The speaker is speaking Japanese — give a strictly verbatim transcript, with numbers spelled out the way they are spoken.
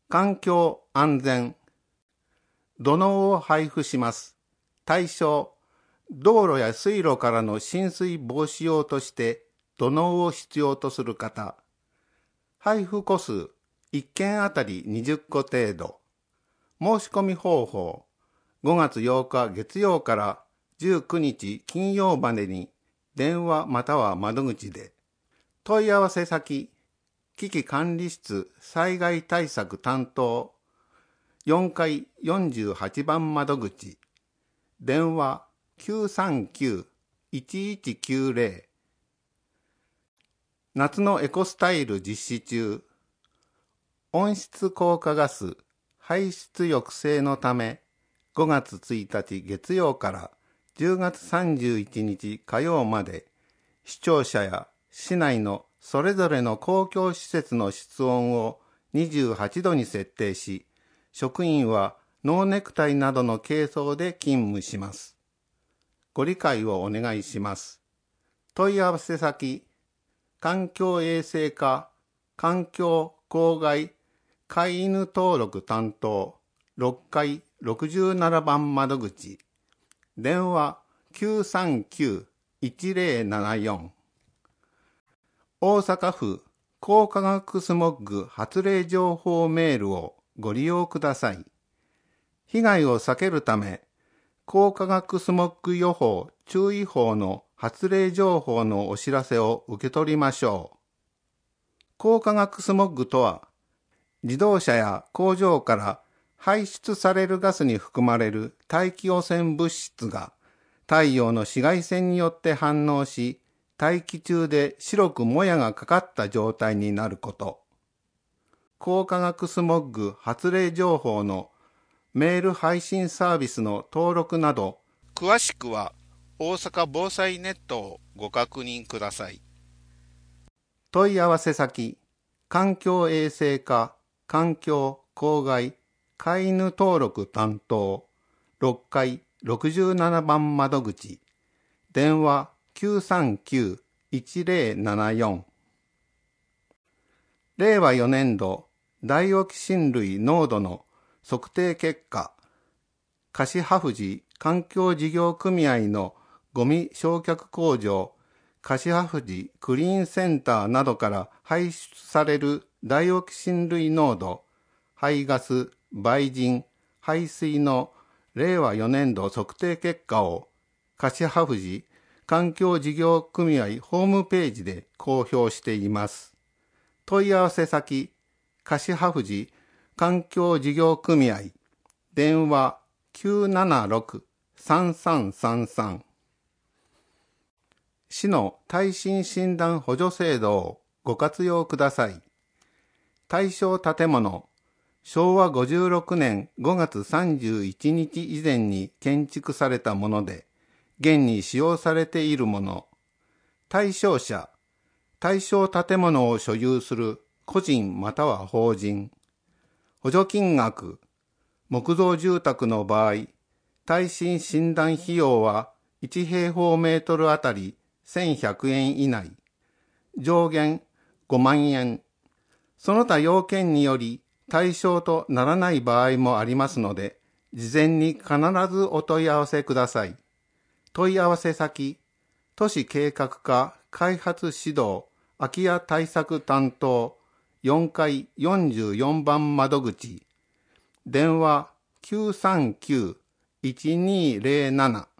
環境安全。土のうを配布します。対象、道路や水路からの浸水防止用として土のうを必要とする方。配布個数、いっけんあたりにじゅっこ程度。申し込み方法、ごがつようか月曜からじゅうくにち金曜までに電話または窓口で。問い合わせ先、危機管理室災害対策担当よんかいよんじゅうはちばん窓口。電話きゅうさんきゅう いちいちきゅうゼロ。夏のエコスタイル実施中。温室効果ガス排出抑制のため、ごがつついたち月曜からじゅうがつさんじゅういちにち火曜まで、市庁舎や市内のそれぞれの公共施設の室温をにじゅうはちどに設定し、職員はノーネクタイなどの軽装で勤務します。ご理解をお願いします。問い合わせ先、環境衛生課環境公害飼い犬登録担当ろっかいろくじゅうななばん窓口。電話きゅうさんきゅう いちゼロななよん。大阪府高化学スモッグ発令情報メールをご利用ください。被害を避けるため、高化学スモッグ予報注意報の発令情報のお知らせを受け取りましょう。高化学スモッグとは、自動車や工場から排出されるガスに含まれる大気汚染物質が太陽の紫外線によって反応し、大気中で白くもやがかかった状態になること。高化学スモッグ発令情報のメール配信サービスの登録など、詳しくは大阪防災ネットをご確認ください。問い合わせ先、環境衛生課環境公害飼い犬登録担当ろっかいろくじゅうななばん窓口。電話きゅうさんきゅう いちゼロななよん。れいわよねんどダイオキシン類濃度の測定結果、樫葉富環境事業組合のゴミ焼却工場、樫葉富クリーンセンターなどから排出されるダイオキシン類濃度、排ガス、灰塵、排水のれいわよねんど測定結果を樫葉富環境事業組合ホームページで公表しています。問い合わせ先、樫葉富環境事業組合、電話きゅうななろく さんさんさんさん。市の耐震診断補助制度をご活用ください。対象建物、しょうわごじゅうろくねんごがつさんじゅういちにち以前に建築されたもので、現に使用されているもの。対象者、対象建物を所有する個人または法人。補助金額、木造住宅の場合、耐震診断費用はいちへいほうメートルあたりせんひゃくえん以内。上限ごまんえん。その他要件により対象とならない場合もありますので、事前に必ずお問い合わせください。問い合わせ先、都市計画課開発指導空き家対策担当よんかいよんじゅうよんばん窓口。電話きゅうさんきゅう いちにーゼロなな。